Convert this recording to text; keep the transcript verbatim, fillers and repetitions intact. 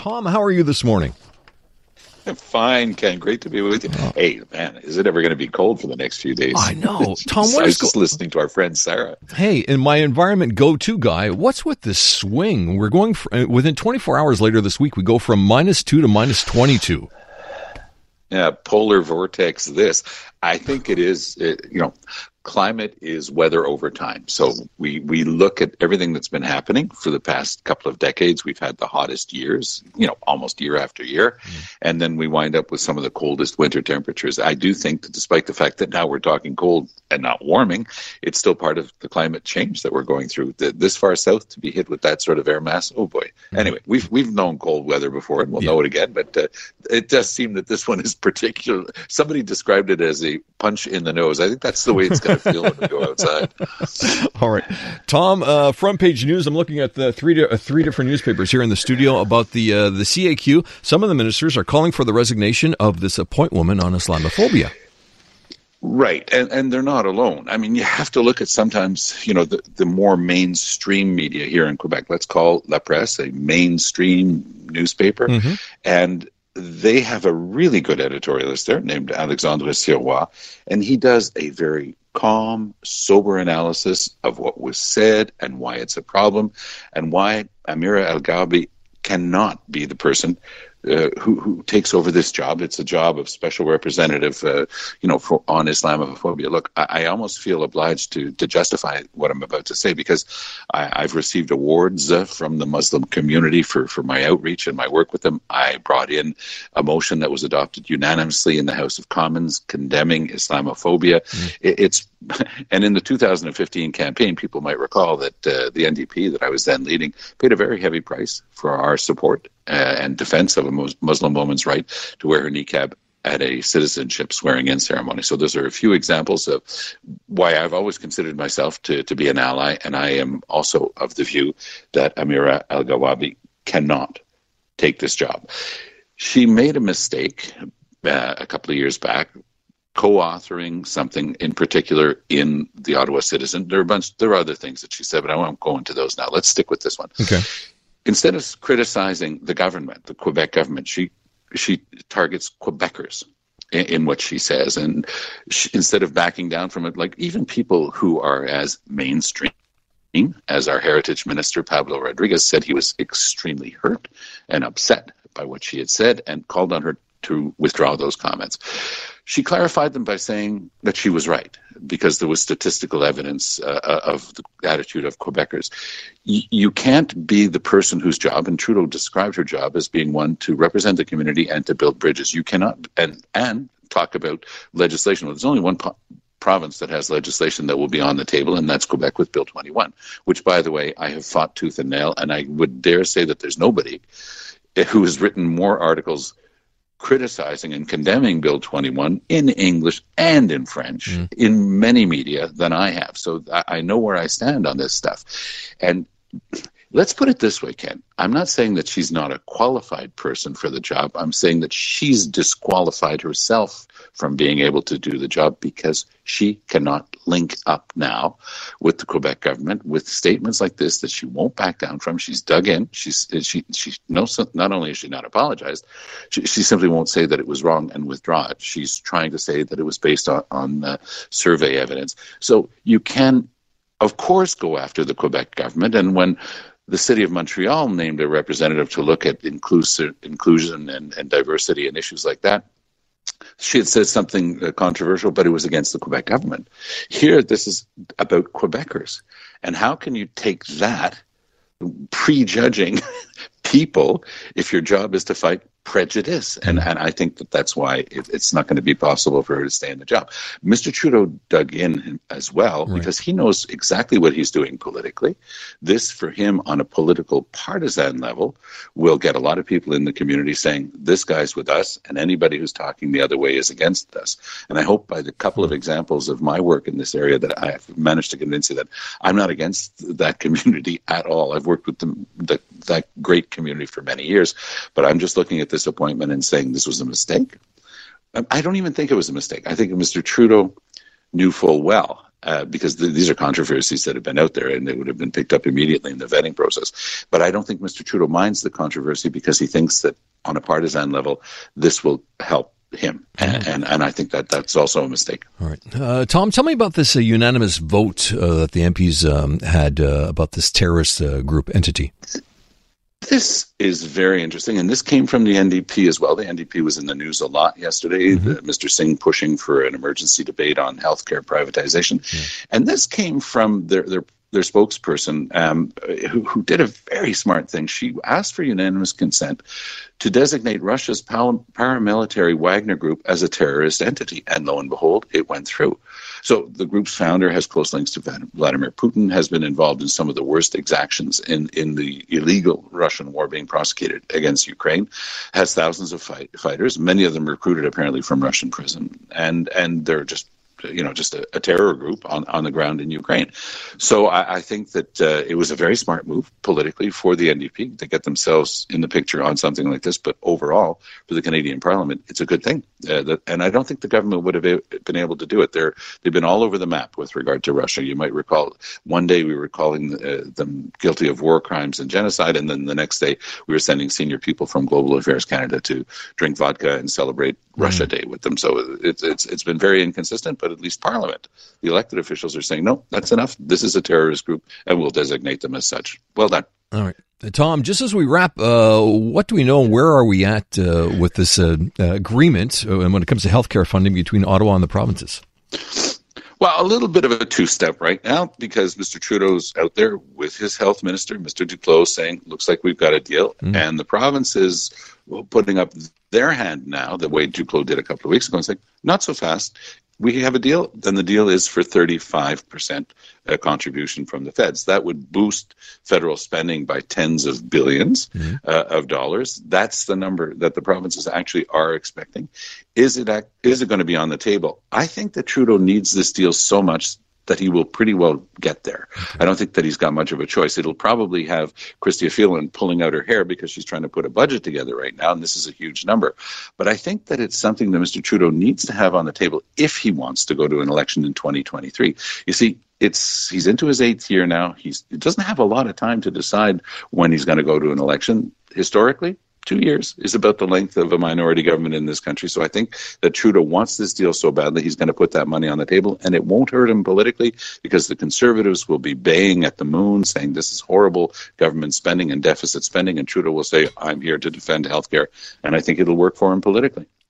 Tom, how are you this morning? Fine, Ken. Great to be with you. Oh. Hey, man, is it ever going to be cold for the next few days? I know. Tom, what I is was just go- listening to our friend Sarah. Hey, in my environment go-to guy, what's with this swing? We're going for, within twenty-four hours later this week, we go from minus two to minus twenty-two. Yeah, polar vortex this. I think it is, it, you know, climate is weather over time. So we, we look at everything that's been happening for the past couple of decades. We've had the hottest years, you know, almost year after year. Mm. And then we wind up with some of the coldest winter temperatures. I do think that despite the fact that now we're talking cold and not warming, it's still part of the climate change that we're going through. This far south to be hit with that sort of air mass, oh boy. Mm. Anyway, we've we've known cold weather before and we'll yeah. know it again, but uh, it does seem that this one is particular. Somebody described it as a punch in the nose. I think that's the way it's going to feel when we go outside. All right. Tom, uh, front page news. I'm looking at the three uh, three different newspapers here in the studio about the uh, the C A Q. Some of the ministers are calling for the resignation of this appoint woman on Islamophobia. Right, and and they're not alone. I mean, you have to look at sometimes, you know, the, the more mainstream media here in Quebec. Let's call La Presse a mainstream newspaper, mm-hmm. and they have a really good editorialist there named Alexandre Sirois, and he does a very calm, sober analysis of what was said and why it's a problem and why Amira El-Ghabi cannot be the person Uh, who, who takes over this job. It's a job of special representative, uh, you know, for, on Islamophobia. Look, I, I almost feel obliged to to justify what I'm about to say because I, I've received awards uh, from the Muslim community for, for my outreach and my work with them. I brought in a motion that was adopted unanimously in the House of Commons condemning Islamophobia. Mm. It, it's and in the two thousand fifteen campaign, people might recall that uh, the N D P that I was then leading paid a very heavy price for our support uh, and defense of a Muslim woman's right to wear her niqab at a citizenship swearing-in ceremony. So those are a few examples of why I've always considered myself to, to be an ally, and I am also of the view that Amira El-Ghabi cannot take this job. She made a mistake uh, a couple of years back, co-authoring something in particular in the Ottawa Citizen. There are a bunch. There are other things that she said, but I won't go into those now. Let's stick with this one. Okay. Instead of criticizing the government, the Quebec government, she she targets Quebecers in, in what she says, and she, instead of backing down from it, like even people who are as mainstream as our heritage minister Pablo Rodriguez said, he was extremely hurt and upset by what she had said, and called on her to withdraw those comments. She clarified them by saying that she was right because there was statistical evidence uh, of the attitude of Quebecers. Y- you can't be the person whose job, and Trudeau described her job as being one to represent the community and to build bridges. You cannot, and, and talk about legislation. Well, there's only one po- province that has legislation that will be on the table, and that's Quebec with Bill twenty-one, which, by the way, I have fought tooth and nail, and I would dare say that there's nobody who has written more articles criticizing and condemning Bill twenty-one in English and in French mm. in many media than I have. So I, I know where I stand on this stuff. And let's put it this way, Ken. I'm not saying that she's not a qualified person for the job. I'm saying that she's disqualified herself from being able to do the job because she cannot link up now with the Quebec government with statements like this that she won't back down from. She's dug in. She's she she no not only has she not apologized, she, she simply won't say that it was wrong and withdraw it. She's trying to say that it was based on on uh, survey evidence. So you can, of course, go after the Quebec government, and when the city of Montreal named a representative to look at inclusive, inclusion and, and diversity and issues like that, she had said something uh, controversial, but it was against the Quebec government. Here, this is about Quebecers. And how can you take that, prejudging people, if your job is to fight prejudice? And and I think that that's why it, it's not going to be possible for her to stay in the job. Mister Trudeau dug in as well, right, because he knows exactly what he's doing politically. This, for him, on a political partisan level, will get a lot of people in the community saying, this guy's with us, and anybody who's talking the other way is against us. And I hope by the couple of examples of my work in this area that I've managed to convince you that I'm not against that community at all. I've worked with them, the, that great community for many years, but I'm just looking at this appointment and saying this was a mistake. I don't even think it was a mistake. I think Mister Trudeau knew full well Uh, because th- these are controversies that have been out there and they would have been picked up immediately in the vetting process. But I don't think Mister Trudeau minds the controversy because he thinks that on a partisan level, this will help him. And, and, and I think that that's also a mistake. All right. Uh, Tom, tell me about this uh, unanimous vote uh, that the M Ps um, had uh, about this terrorist uh, group entity. This is very interesting, and this came from the N D P as well. The N D P was in the news a lot yesterday. Mm-hmm. The, Mister Singh pushing for an emergency debate on healthcare privatization, mm-hmm. and this came from their their, their spokesperson, um, who who did a very smart thing. She asked for unanimous consent to designate Russia's paramilitary Wagner Group as a terrorist entity, and lo and behold, it went through. So the group's founder has close links to Vladimir Putin, has been involved in some of the worst exactions in, in the illegal Russian war being prosecuted against Ukraine, has thousands of fight, fighters, many of them recruited apparently from Russian prison, and, and they're just you know, just a, a terror group on, on the ground in Ukraine. So I, I think that uh, it was a very smart move politically for the N D P to get themselves in the picture on something like this. But overall, for the Canadian Parliament, it's a good thing. Uh, that, and I don't think the government would have been able to do it. They're, they've been all over the map with regard to Russia. You might recall one day we were calling uh, them guilty of war crimes and genocide, and then the next day we were sending senior people from Global Affairs Canada to drink vodka and celebrate mm. Russia Day with them. So it's, it's, it's been very inconsistent, but at least Parliament, the elected officials are saying, no, that's enough. This is a terrorist group, and we'll designate them as such. Well done. All right. Uh, Tom, just as we wrap, uh, what do we know? Where are we at uh, with this uh, uh, agreement uh, and when it comes to healthcare funding between Ottawa and the provinces? Well, a little bit of a two-step right now because Mister Trudeau's out there with his health minister, Mister Duclos, saying, looks like we've got a deal. Mm. And the province is well, putting up their hand now, the way Duclos did a couple of weeks ago, and saying, not so fast. We have a deal, then the deal is for thirty-five percent uh, contribution from the feds. That would boost federal spending by tens of billions mm-hmm. uh, of dollars. That's the number that the provinces actually are expecting. Is it is it going to be on the table? I think that Trudeau needs this deal so much that he will pretty well get there. Okay. I don't think that he's got much of a choice. It'll probably have Chrystia Freeland pulling out her hair because she's trying to put a budget together right now, and this is a huge number. But I think that it's something that Mister Trudeau needs to have on the table if he wants to go to an election in twenty twenty-three. You see, it's he's into his eighth year now. He's he doesn't have a lot of time to decide when he's going to go to an election. Historically, two years is about the length of a minority government in this country. So I think that Trudeau wants this deal so badly, he's going to put that money on the table, and it won't hurt him politically because the Conservatives will be baying at the moon, saying this is horrible government spending and deficit spending, and Trudeau will say, I'm here to defend healthcare, and I think it'll work for him politically.